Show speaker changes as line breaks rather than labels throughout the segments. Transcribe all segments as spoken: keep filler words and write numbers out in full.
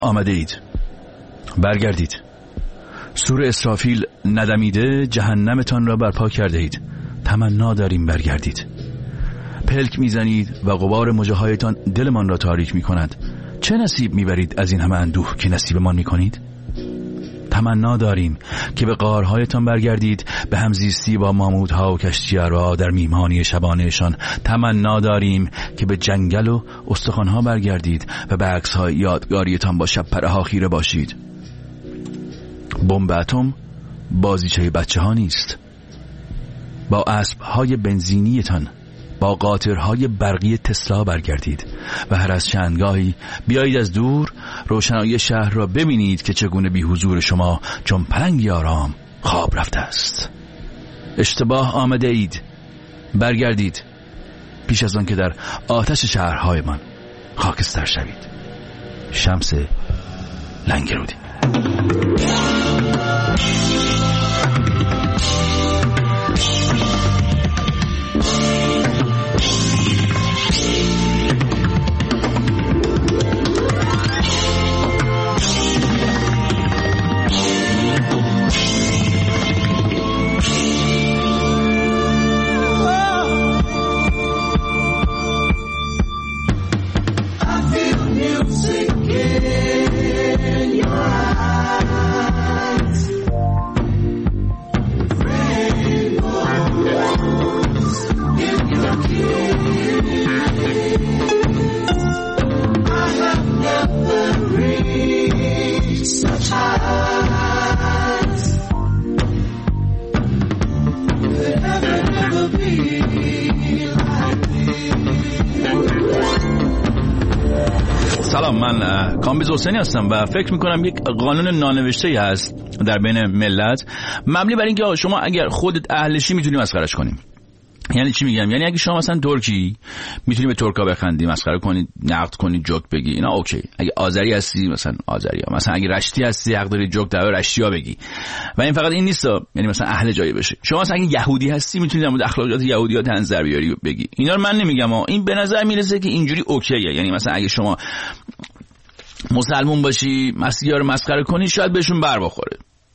آمده اید، برگردید. سور اسرافیل ندمیده جهنمتان را برپا کرده اید. تمنا داریم برگردید. پلک میزنید و غبار مژه‌هایتان دلمان را تاریک میکند. چه نصیب میبرید از این همه اندوه که نصیبمان میکنید؟ تمنا داریم که به غارهایتان برگردید، به همزیستی با مامودها و کشتیارها در میهمانی شبانهشان. تمنا داریم که به جنگل و استخوانها برگردید و به عکس‌های یادگاریتان با شب پره‌ها خیره باشید. بمب اتم بازیچه بچه ها نیست. با اسب‌های بنزینیتان، با قاطرهای برقی تسلا برگردید و هر از چندگاهی بیایید از دور روشنایی شهر را ببینید که چگونه بی حضور شما چون پلنگی آرام خواب رفته است. اشتباه آمده اید، برگردید پیش از آن که در آتش شهرهایمان خاکستر شوید. شمس لنگرودی. سلام، من کامبیز حسینی هستم و فکر میکنم یک قانون نانوشته‌ای هست در بین ملت مبنی بر اینکه شما اگر خودت اهلشی میتونی مسخرهش کنی. یعنی چی میگم؟ یعنی اگه شما مثلا ترکی میتونی به ترکا بخندی، مسخره کنی، نقد کنی، جوک بگی، اینا اوکی. اگه آذری هستی مثلا آذریا، مثلا اگه رشتی هستی حق داری جوک در رشتیا بگی. و این فقط این نیست، یعنی مثلا اهل جایی بشه. شما مثلا اگه یهودی هستی میتونی در مورد اخلاقیات یهودی‌ها طنز در بیاری بگی. اینا رو من نمیگم، این به نظر میرسه که اینجوری اوکیه. یعنی مثلا اگه شما مسلمون باشی مسیحا رو مسخره کنی شاید بهشون بر بخوره.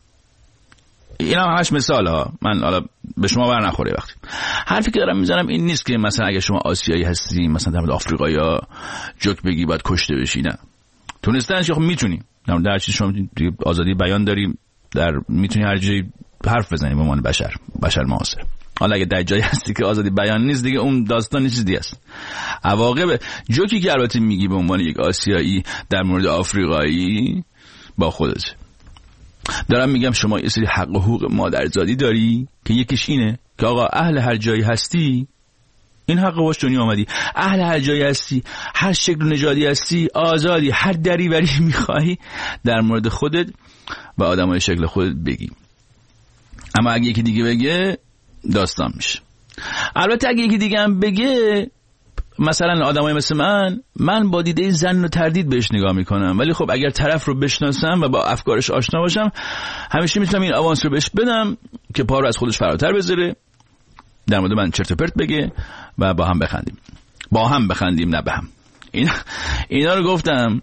اینا همش مثال ها، من حالا به شما بر نخوره. وقتی حرفی که دارم میزنم این نیست که مثلا اگه شما آسیایی هستی مثلا در مورد آفریقایی‌ها جوک بگی باید کشته بشی. نه، تونستنش خب میتونی، در در چیز شما آزادی بیان داری، در میتونی هر جایی حرف بزنی به عنوان بشر بشر معاصر. حالا اگه در جایی هستی که آزادی بیان نیست دیگه اون داستان چیز دیگه است. عواقب جوکی که البته میگی به عنوان یک آسیایی در مورد آفریقایی با خودت. دارم میگم شما یه سری حق و حقوق مادرزادی داری که یکیش اینه که آقا اهل هر جایی هستی این حق باش دنیا آمدی، اهل هر جایی هستی، هر شکل نژادی هستی، آزادی، هر دری بری میخوایی در مورد خودت و آدمای شکل خودت بگی. اما اگه یکی دیگه بگه داستان میشه. البته اگه یکی دیگه هم بگه، مثلا آدمای مثل من من با دیده ظن و تردید بهش نگاه میکنم، ولی خب اگر طرف رو بشناسم و با افکارش آشنا باشم همیشه میتونم این آوانس رو بهش بدم که پا رو از خودش فراتر بذاره، در مورد من چرت و پرت بگه و با هم بخندیم. با هم بخندیم نه به هم. این اینا رو گفتم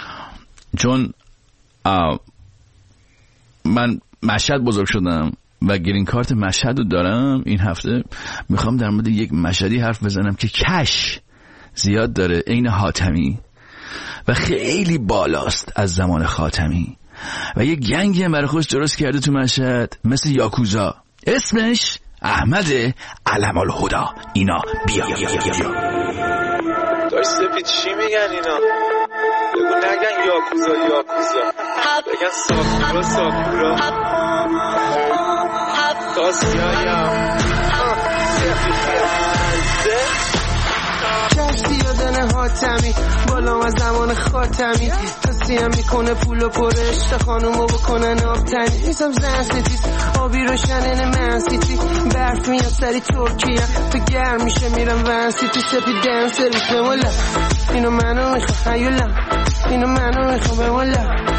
چون من مشهد بزرگ شدم و گرین کارت مشهد رو دارم. این هفته میخوام در مورد یک مشهدی حرف بزنم که کش زیاد داره، عین حاتمی و خیلی بالاست از زمان خاتمی و یک گنگی هم برای خودش درست کرده تو مشهد مثل یاکوزا، اسمش احمد علم الهدا. اینا بیا بیا بیا بیا
داشت سپید چی میگن اینا؟ بگو نگن یاکوزا یاکوزا، بگن ساکورا ساکورا داستیایم
کشتی یادن حاتمی بالام از زمان خاتمی توصیم میکنه پول و پرش تا خانومو بکنن آبتنی میسم زن ستیز آبی روشنن من سیتی برف میاد سری ترکیه تو گرم میشه میرم ون سیتی سپی دن سرویس بمولا اینو منو میخوام هیولا اینو منو میخوام بمولا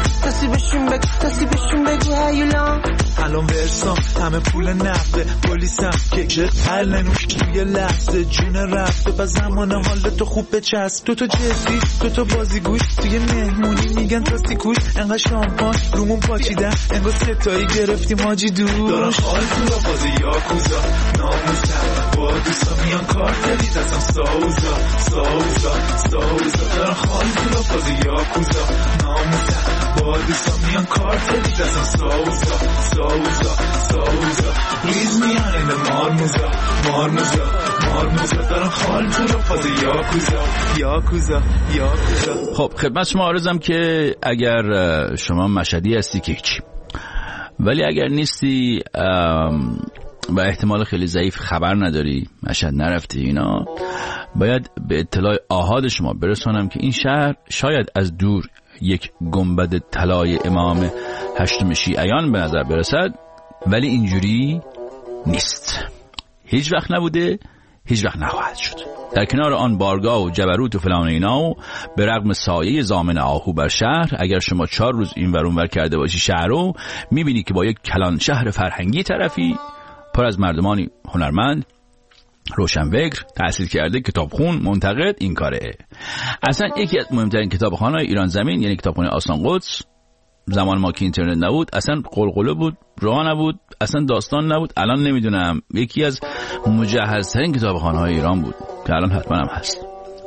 نصیبشون بگو نصیبشون بگو هیولان
الان ورسام همه پول نقده پلیسم که که حل نوش توی لحظه جون رفته و زمان حال تو خوب بچسب تو تو جدی تو تو بازیگوی توی مهمونی میگن راستی کوش انقدر شامپان رومون پاچیدن انگار ستایی گرفتیم حاجی دور دارم حال تو را بازی یاکوزا ناموسم با دوستا میان کارتلی دستم ساوزا ساوزا ساوزا دارم حال تو را بازی یاکوزا ناموسم با دوستا میان کارتلی دستم ساوزا ساوزا ساوزا ریز میان این مارموزا مارموزا مارموزا دارم حال تو را بازی یاکوزا یاکوزا یاکوزا.
خب خدمت شما عرضم که اگر شما مشهدی هستی که هیچی، ولی اگر نیستی و احتمال خیلی ضعیف خبر نداری مشهد نرفتی اینا، باید به اطلاع آحاد شما برسانم که این شهر شاید از دور یک گنبد طلای امام هشتم شیعیان به نظر برسد، ولی اینجوری نیست، هیچ وقت نبوده، هیچ وقت نخواهد شد. در کنار آن بارگاه و جبروت و فلان اینا و به رغم سایه زامن آهو بر شهر، اگر شما چهار روز این ور اون ور کرده باشی شهر رو، میبینی که با یک کلان شهر فرهنگی طرفی پر از مردمانی هنرمند، روشنفکر، تحصیل کرده، کتابخون، منتقد، این کاره. اصلا یکی از مهمترین کتابخانه‌های ایران زمین یعنی کتابخانه آستان قدس، زمان ما که اینترنت نبود اصلا قلقله بود، راه نبود، اصلا داستان نبود. الان نمیدونم یکی از مجهزترین کتابخانه‌های ایران بود که الان حتما هم هست.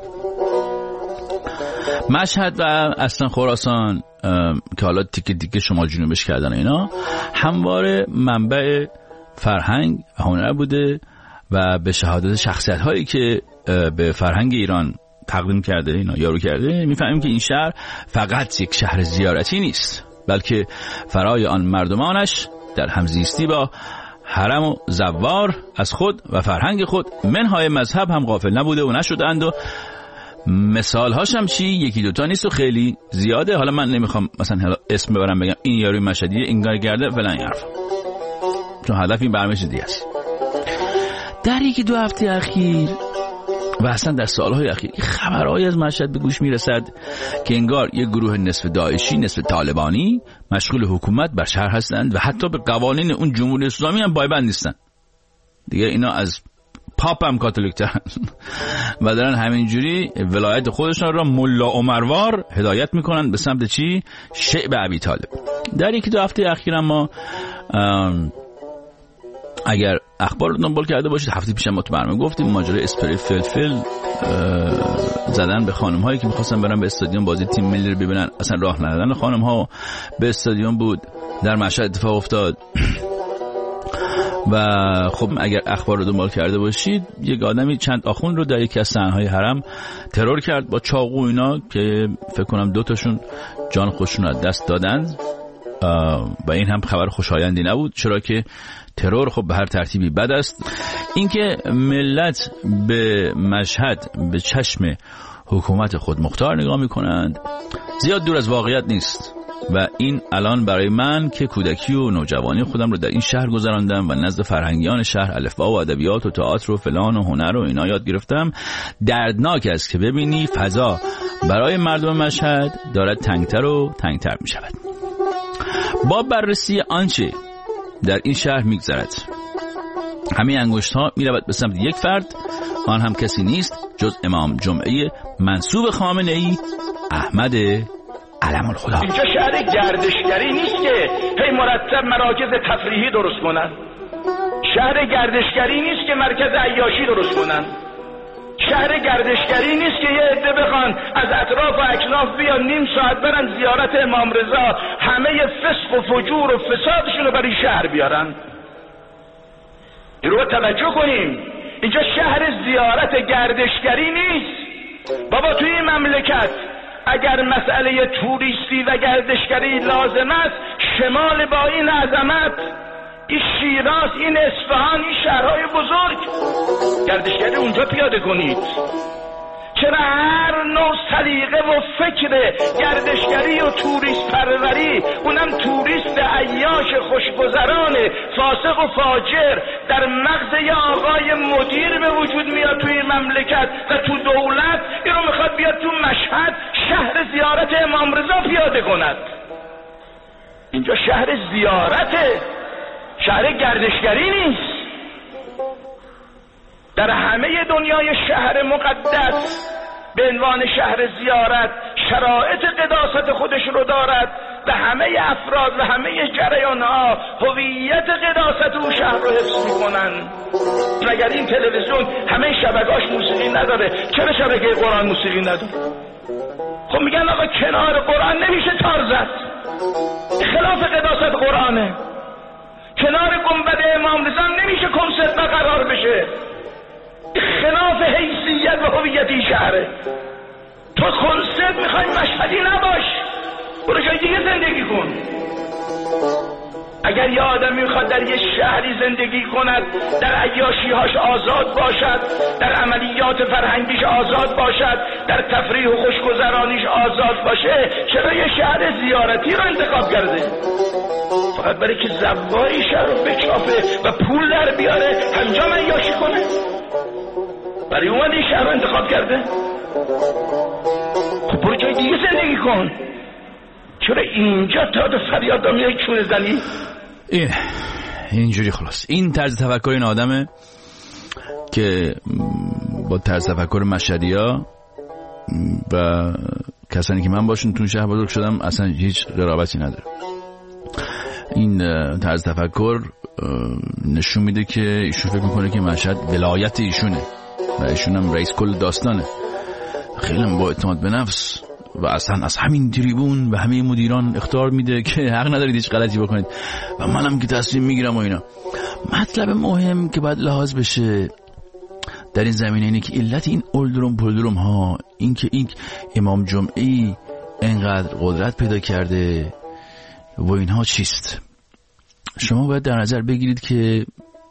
مشهد و اصلا خراسان که حالا تیکه تیکه شمال جنوبش کردن اینا، همواره منبع فرهنگ و هنر بوده و به شهادت شخصیت هایی که به فرهنگ ایران تقدیم کرده اینا یارو کرده، میفهمیم که این شهر فقط یک شهر زیارتی نیست، بلکه فرای آن مردمانش در همزیستی با حرم و زوار از خود و فرهنگ خود منهای مذهب هم غافل نبوده و نشدند و مثال هاش هم چی یکی دوتا نیست و خیلی زیاده. حالا من نمیخوام مثلا حالا اسم ببرم بگم این یاروی مشهدیه این کار کرده فلان حرف، چون هدف این برنامه دیگه است. در یکی دو هفته اخیر و اصلا در سالهای اخیر این خبرهایی از مشهد به گوش میرسد که انگار یک گروه نصف داعشی نصف طالبانی مشغول حکومت بر شهر هستند و حتی به قوانین اون جمهوری اسلامی هم پایبند نیستند. دیگه اینا از پاپ هم کاتولیک ترن و دارن همینجوری ولایت خودشان را ملا عمروار هدایت میکنن به سمت چی؟ شعب ابی طالب. در یکی دو هفته اخیر ما اگر اخبار رو دنبال کرده باشید، هفته پیش ما تو برنامه گفتیم ماجرای اسپری فلفل زدن به خانم هایی که میخواستن برن به استادیوم بازی تیم ملی رو ببینن، اصلا راه ندادن خانم ها به استادیوم بود، در مشهد اتفاق افتاد. و خب اگر اخبار رو دنبال کرده باشید، یک آدمی چند آخوند رو در یکی از صحنه‌های حرم ترور کرد با چاقو اینا که فکر کنم دو تاشون جان خودشون از دست دادن و این هم خبر خوشایندی نبود، چرا که ترور خب به هر ترتیبی بد است. اینکه ملت به مشهد به چشم حکومت خود مختار نگاه میکنند زیاد دور از واقعیت نیست و این الان برای من که کودکی و نوجوانی خودم رو در این شهر گذراندم و نزد فرهنگیان شهر الفبا و ادبیات و تئاتر و فلان و هنر و اینا یاد گرفتم، دردناک است که ببینی فضا برای مردم مشهد دارد تنگتر و تنگتر می شود. با بررسی آنچه در این شهر میگذرد، همین انگشت ها می رود به سمت یک فرد، آن هم کسی نیست جز امام جمعه منسوب خامنه ای احمد علم الخدا.
اینجا شهر گردشگری نیست که هی مرتب مراکز تفریحی درست کنن، شهر گردشگری نیست که مرکز عیاشی درست کنن، شهر گردشگری نیست که یه عده بخوان از اطراف و اکناف بیان نیم ساعت برن زیارت امام رضا همه فسق و فجور و فسادشون رو برای شهر بیارن. این رو توجه کنیم، اینجا شهر زیارت گردشگری نیست. بابا توی این مملکت اگر مسئله توریستی و گردشگری لازم است، شمال با این عظمت، این شیراز، این اصفهان، این شهرهای بزرگ، گردشگری اونجا پیاده کنید. چرا هر نوع سلیقه و فکر گردشگری و توریست پروری، اونم توریست عیاش خوشگذران فاسق و فاجر در مغز یه آقای مدیر به وجود میاد توی مملکت و تو دولت، اینو میخواد بیاد تو مشهد شهر زیارت امام رضا پیاده کند. اینجا شهر زیارته، شهر گردشگری نیست. در همه دنیای شهر مقدس به عنوان شهر زیارت شرایط قداست خودش رو دارد و همه افراد و همه جریان‌ها هویت قداست اون شهر رو حفظ می‌کنن. مگر این تلویزیون همه شبکه‌اش موسیقی نداره؟ چرا شبکه قرآن موسیقی نداره؟ خب میگن آقا کنار قرآن نمیشه تار زد، خلاف قداست قرآنه. کنار گنبد امام رضا نمیشه کنسرت برقرار بشه، خلاف حیثیت و هویت این شهره. تو کنسرت میخوای مشهدی نباش، برو جای دیگه زندگی کن. اگر یه آدمی میخواد در یه شهری زندگی کند، در عیاشی‌هاش آزاد باشد، در عملیات فرهنگیش آزاد باشد، در تفریح و خوشگذرانیش آزاد باشه، چرا یه شهر زیارتی رو انتخاب کرده؟ فقط برای که زواری شهر رو بچافه و پول در بیاره همجا من عیاشی کنه؟ برای اومد این شهر رو انتخاب کرده؟ خب برو جای دیگه زندگی کن. چرا اینجا تا دو فریاد دامی های چونه زنی؟
این اینجوری خلاص. این طرز تفکر این آدمه که با طرز تفکر مشهدی‌ها و کسانی که من باشون تو شهر بزرگ شدم اصلا هیچ قرابتی نداره. این طرز تفکر نشون میده که ایشون فکر میکنه که مشهد ولایت ایشونه و ایشون هم رئیس کل داستانه. خیلی با اعتماد به نفس و اصلا از همین تریبون و همه مدیران اخطار میده که حق ندارید هیچ غلطی بکنید و منم که تصمیم میگیرم و اینا. مطلب مهم که باید لحاظ بشه در این زمینه اینه که علت این اولدروم پولدروم ها، این که این امام جمعی انقدر قدرت پیدا کرده و اینها چیست. شما باید در نظر بگیرید که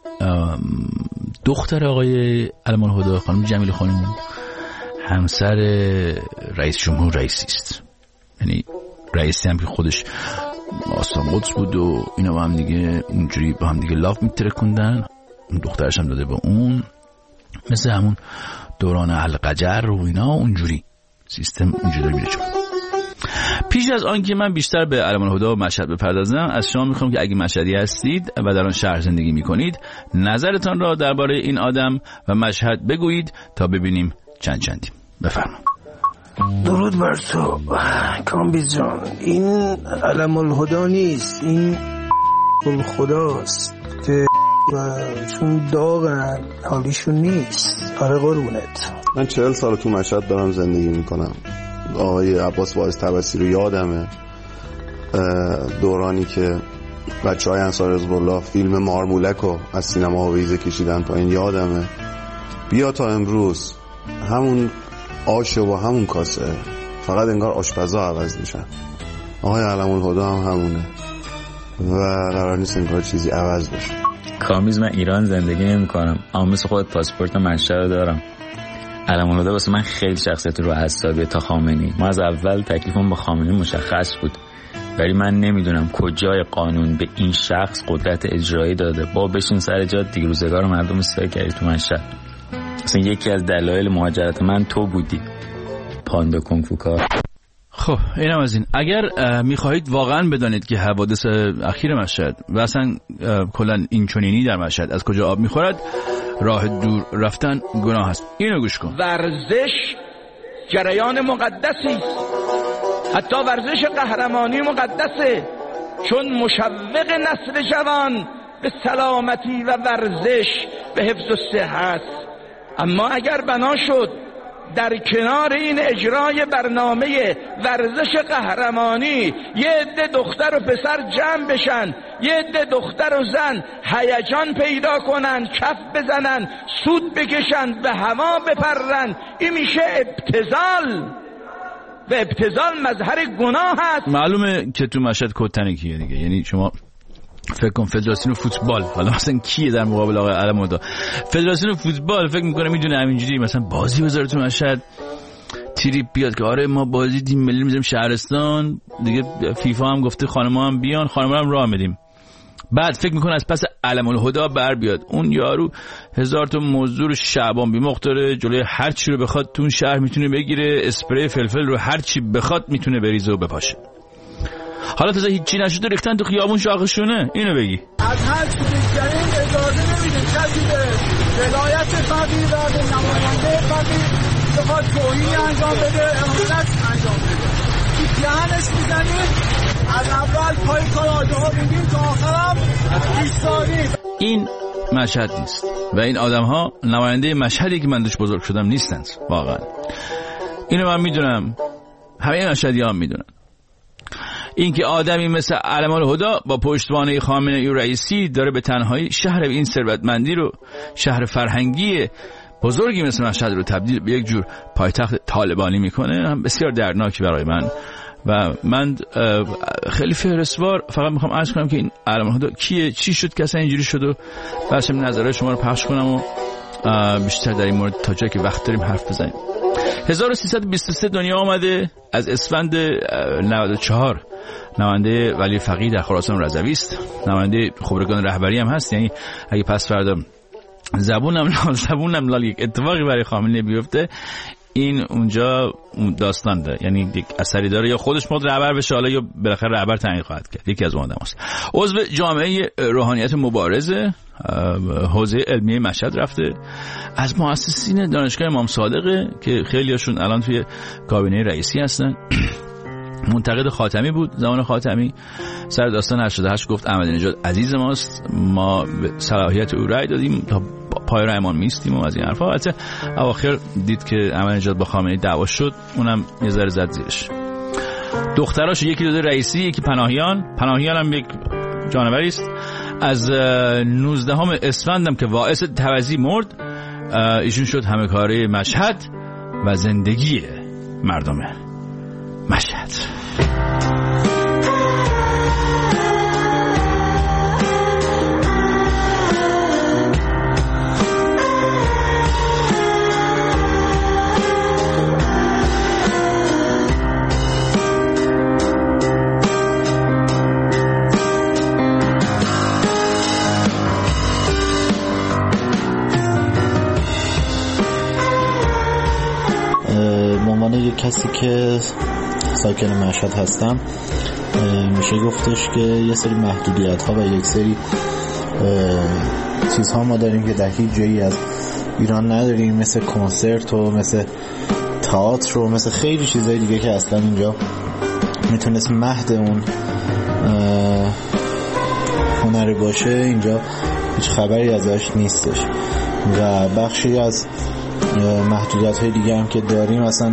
دختر آقای علم الهدی خانم جمیل خانم همسر رئیس جمهور رئیسی است، یعنی رئیسی هم که خودش آستان قدس بود و اینا با هم دیگه اونجوری با هم دیگه لاف میترکوندن. اون دخترش هم داده به اون، مثل همون دوران القجر و اینا، اونجوری سیستم اونجوری میره. چون پیش از آن که من بیشتر به علم الهدی و مشهد بپردازم، از شما میخوام که اگه مشهدی هستید و در آن شهر زندگی میکنید نظرتان را درباره این آدم و مشهد بگویید تا ببینیم چند چندیم. بفرمایید.
درود بر تو کامبیز جان. این علم الهدی نیست، این کل خداست که و چون داغن حالیشون نیست. آره قربونت.
من چهل سال تو مشهد دارم زندگی میکنم. آقای عباس واعظ طبسی رو یادمه، دورانی که بچه های انصار حزب الله فیلم مارمولک رو از سینما هویزه کشیدن پایین یادمه. بیا تا امروز همون آش و همون کاسه، فقط انگار آشپزا عوض میشن. آقای علم الهدی هم همونه و قرار نیست انگار چیزی عوض بشه.
کامیز من ایران زندگی نمی کنم، اما مثل خودت پاسپورت مشهد رو دارم. علم الهدی واسه من خیلی شخصیت رو حسابیه تا خامنه‌ای. ما از اول تکلیفم با خامنه‌ای مشخص بود، ولی من نمیدونم کجای قانون به این شخص قدرت اجرایی داده. با بشین سر جات دیگه، روزگار مردم استفاده کردی تو مشهد. اصلا یکی از دلایل مهاجرت من تو بودی، پاندا کنفوکار.
خب اینم از این. اگر میخواهید واقعا بدانید که حوادث اخیر مشهد و اصلا کلا این چنینی در مشهد از کجا آب میخورد، راه دور رفتن گناه است. اینو گوش کن.
ورزش جریان مقدسی، حتی ورزش قهرمانی مقدسه، چون مشوق نسل جوان به سلامتی و ورزش به حفظ و صحت. اما اگر بنا شد در کنار این اجرای برنامه ورزش قهرمانی یه عده دختر و پسر جمع بشن، یه عده دختر و زن هیجان پیدا کنن، کف بزنن، سود بکشن، به هوا بپرن، این میشه ابتذال و ابتذال مظهر گناه هست.
معلومه که تو مشهد کتنه کیه دیگه. یعنی شما فکر کن فدراسیون فوتبال، حالا مثلا کیه در مقابل آقای علم الهدی؟ فدراسیون فوتبال فکر میکنه میدونه همینجوری مثلا بازی بذاره تو مشهد، تریپ بیاد که آره ما بازی تیم ملی میذاریم شهرستان دیگه، فیفا هم گفته خانم‌ها هم بیان، خانم‌ها هم راه میدیم. بعد فکر میکنه از پس علم الهدی بر بیاد. اون یارو هزار تا مزدور شعبان بیمخ داره، جلوی هر چی رو بخواد تو اون شهر میتونه بگیره، اسپری فلفل رو هر چی بخواد میتونه بریزه و بپاشه. حالا تازه هیچی نشده ریختن تو خیابون شاخشونه. اینو بگی.
از هر چیزی کردیم اجازه نمیدیم کسی به ولایت فقیه و به نماینده فقیه بخواد توهینی انجام بده، امانت انجام بده. دهنش میزنیم، از اول پای کار آده ها بگیم تا آخرم ایستادیم.
این مشهد نیست و این آدم ها نماینده مشهدی که من دوش بزرگ شدم نیستند. واقعا اینو من میدونم، همه مشهدی ها میدونن. این که آدمی مثل علم الهدا با پشتوانه خامنه‌ای و رئیسی داره به تنهایی شهر این ثروتمندی رو، شهر فرهنگی بزرگی مثل مشهد رو تبدیل به یک جور پایتخت طالبانی میکنه، هم بسیار دردناکی برای من. و من خیلی فهرستوار فقط میخوام عرض کنم که این علم الهدا کیه، چی شد که اصلا اینجوری شد و بس نظرهای شما رو پخش کنم و بیشتر در این مورد تا جایی که وقت داریم حرف بزنیم. هزار و سیصد و بیست و سه دنیا آمده. از اسفند نود و چهار نماینده ولی فقیه در خراسان رضوی است. نماینده خبرگان رهبری هم هست. یعنی اگه پس فردا زبونم لال زبونم لال یک اتفاقی برای خامنه‌ای بیفته، این اونجا داستان داره، یعنی یک اثری داره، یا خودش مد رهبر بشه حالا یا بالاخره رهبر تعیین خواهد کرد. یکی از اون آدماست. عضو جامعه روحانیت مبارزه حوزه علمیه مشهد رفته. از مؤسسین دانشگاه امام صادقه که خیلیاشون الان توی کابینه رئیسی هستن. منتقد خاتمی بود زمان خاتمی. سر داستان هشتاد و هشت گفت احمدی نژاد عزیز ماست، ما به صلاحیت او رأی دادیم تا پای رایمان میستیم و از این حرفا. البته اواخر دید که احمدی نژاد با خامنه‌ای دعوا شد، اونم یه ذره زد زیرش. دختراش یکی داده رئیسی، یکی پناهیان. پناهیان هم یک جانوری است. از نوزدهم اسفندم که واعظ توزیع مرد، ایشون شد همه کاره مشهد و زندگی مردم مشهد.
کسی که ساکن مشهد هستم میشه گفتش که یه سری محدودیت ها و یک سری چیزها ما داریم که در هیچ جایی از ایران نداریم، مثل کنسرت و مثل تئاتر و مثل خیلی چیزهای دیگه که اصلا اینجا میتونست مهد اون هنر باشه، اینجا هیچ خبری ازش نیستش. و بخشی از محدودیت های دیگه هم که داریم اصلا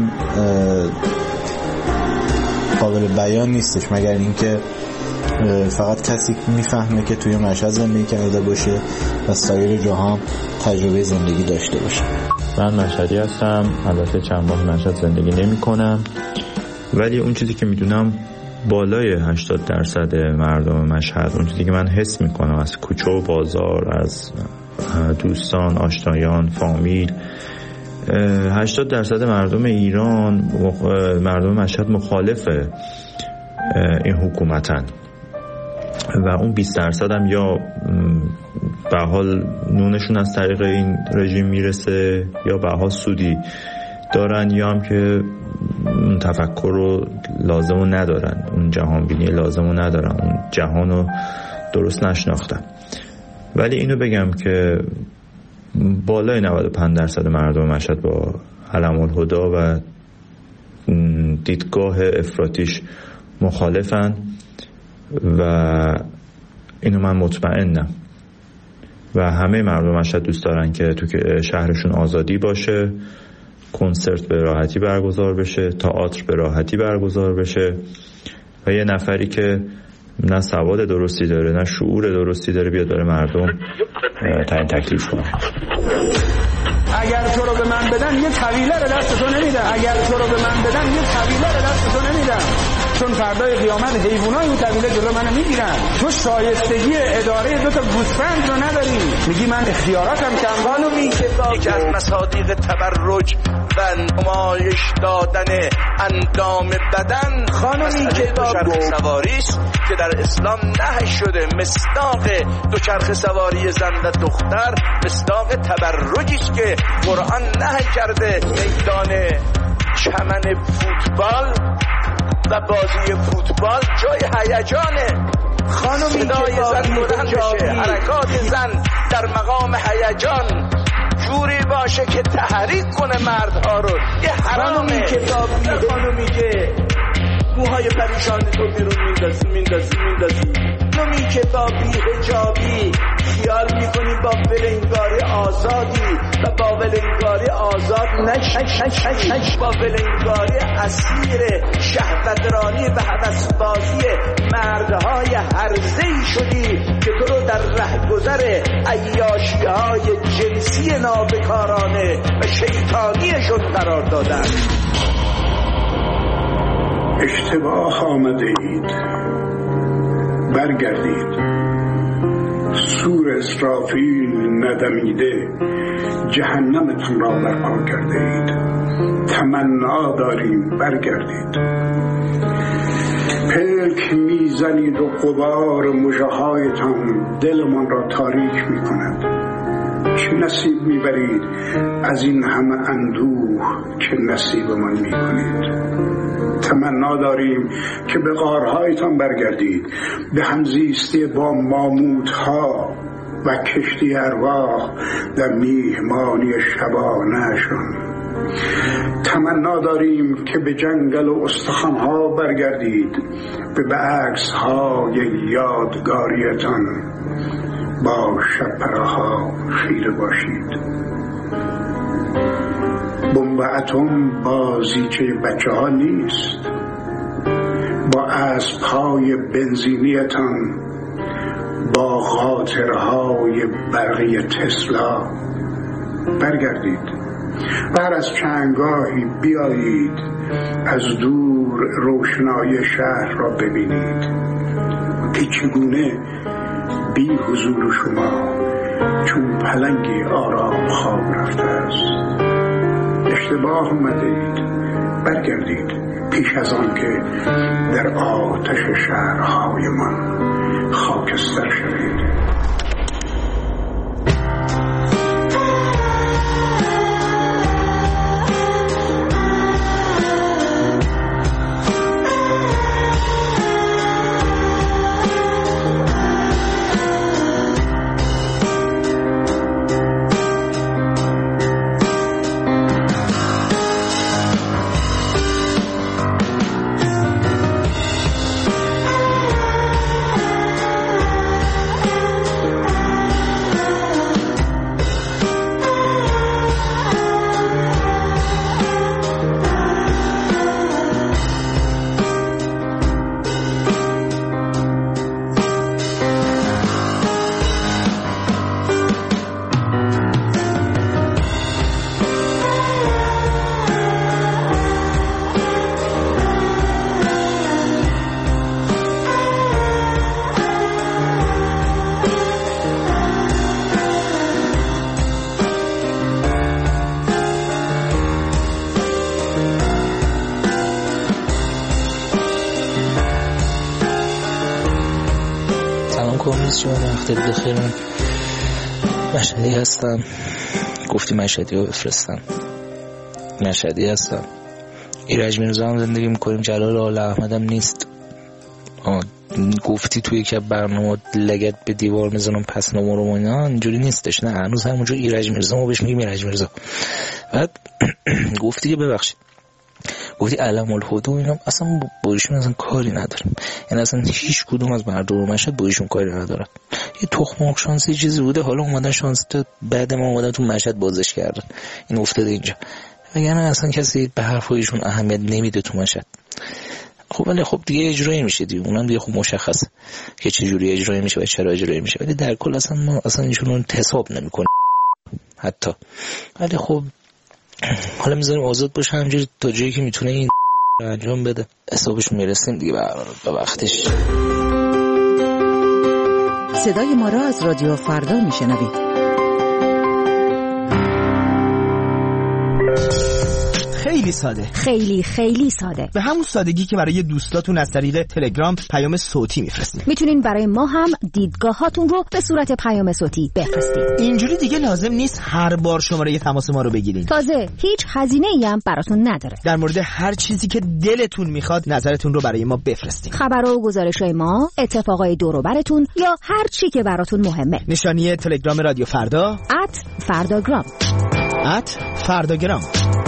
قابل بیان نیستش، مگر اینکه فقط کسی میفهمه که توی مشهد زندگی کرده باشه و سایر جاها تجربه زندگی داشته باشه.
من مشهدی هستم، البته چند ماه مشهد زندگی نمی کنم، ولی اون چیزی که میدونم بالای هشتاد درصد مردم مشهد، اون چیزی که من حس میکنم از کوچه و بازار، از دوستان، آشنایان، فامیل، هشتاد درصد مردم ایران، مردم مشهد مخالف این حکومتن و اون بیست درصد هم یا به حال نونشون از طریق این رژیم میرسه یا به حال سودی دارن، یا هم که اون تفکر رو لازم رو ندارن، اون جهانبینی لازم رو ندارن، اون جهان رو درست نشناختن. ولی اینو بگم که بالای نود و پنج درصد مردم مشهد با علم الهدا و دیدگاه افراطیش مخالفن و اینو من مطمئنم. و همه مردم مشهد دوست دارن که تو شهرشون آزادی باشه، کنسرت به راحتی برگزار بشه، تئاتر به راحتی برگزار بشه و یه نفری که نه سواد درستی داره نه شعور درستی داره بیاد داره مردم تعیین تکلیف کنه.
اگر تو رو به من بدن یه طویله رو دست تو نمیدم، اگر تو رو به من بدن یه طویله رو دست تو نمیدم، چون فردای قیامت حیوانای اون طویله جلو منو میگیرن. تو شایستگی اداره دو تا گوسفند رو نداری، میگی من اختیاراتم کم. خانومی که یکی از مصادیق تبرج و نمایش دادن اندام بدن، خانومی که دوچرخه سواری است که در اسلام نهی شده، مصداق دوچرخه سواری زن و دختر مصداق تبرجی است که قرآن نهی کرده. میدان چمن فوتبال
و بازی فوتبال جای هیجانه.
خانمی
صدای زن بلند بشه، حرکات زن در مقام هیجان جوری باشه که تحریک کنه مردها رو. یه حرامی که بابی، خانمی که موهای پریشان تو بیرون میندازی میندازی میندازی نمی که با بی حجابی خیال میکنی با ولنگاری آزادی و با ولنگاری آزاد نش نش نش نش نش با ولنگاری اسیر شهوترانی و هوسبازی مردهای هرزه‌ای شدی که تو رو در رهگذر عیاشی‌های جنسی نابکارانه و شیطانیشون قرار دادن.
اشتباه آمده اید، برگردید. سور اسرافیل ندمیده جهنمتون را برپا کرده اید. تمنا داریم برگردید. پلک میزنید و غبار مژه‌هایتان دلمان را تاریک میکند. چه نصیب میبرید از این همه اندوه که نصیبمان میکنید؟ تمنا داریم که به غارهایتان برگردید، به همزیستی با ماموتها و کشتی ارواح در میهمانی شبانه‌شان. تمنا داریم که به جنگل و استخوان‌ها برگردید، به به عکس‌های یادگاریتان با شب‌پره‌ها خیره باشید. بمب اتم بازیچه بچه ها نیست. با اسب‌های بنزینیتان، با قاطرهای برقی تسلا برگردید. بر از چندگاهی بیایید، از دور روشنایی شهر را ببینید که چگونه بی حضور شما چون پلنگی آرام خواب رفته است. اشتباه اومده اید، برگردید پیش از آن که در آتش شهرهایمان خاکستر شوید.
وقتی بخیر، من مشهدی هستم. گفتی مشهدی رو بفرستم. مشهدی هستم. ایرج میرزا هم زندگی میکنیم. جلال آل احمد هم نیست. آه. گفتی توی که برنامه لگت به دیوار میزنم پس نمارم و اینا، اینجوری نیستش. نه، هنوز همونجور ایرج میرزا ما بهش میگیم ایرج میرزا. بعد گفتی که ببخشید، گفتی علم الهدى اینا، اصلا با ایشون اصلا کاری ندارم. یعنی اصلا هیچ کدوم از مردم مشهد با ایشون کاری ندارن. یه تخم مرغ شانسی چیزی بوده، حالا اومدن شانس تا بعد ما اومدن تو مشهد بازش کردن، این افتاده اینجا. یعنی اصلا کسی به حرفایشون اهمیت نمیده تو مشهد. خب ولی خب دیگه اجرایی میشه دیگه، اونم دیگه خوب مشخصه که چه جوری اجرایی میشه و چرا اجرایی میشه، ولی در کل اصلا ما اصلا ایشون رو حساب نمیکنیم حتی. ولی خب حالا میذاریم آزاد باشه همینجوری تا جایی که میتونه این انجام بده، حسابش میرسیم دیگه به وقتش.
صدای ما را از رادیو فردا میشنوید.
خیلی خیلی ساده،
خیلی خیلی ساده،
به همون سادگی که برای دوستاتون از طریق تلگرام پیام صوتی میفرستید.
میتونین برای ما هم دیدگاهاتون رو به صورت پیام صوتی بفرستید.
اینجوری دیگه لازم نیست هر بار شماره تماس ما رو بگیرین.
تازه هیچ هزینه‌ای هم براتون نداره.
در مورد هر چیزی که دلتون میخواد نظرتون رو برای ما بفرستید.
خبر و گزارش‌های ما، اتفاقای دور و براتون یا هر چی که براتون مهمه.
نشانی تلگرام رادیو فردا
ات فرداگرام
ات فرداگرام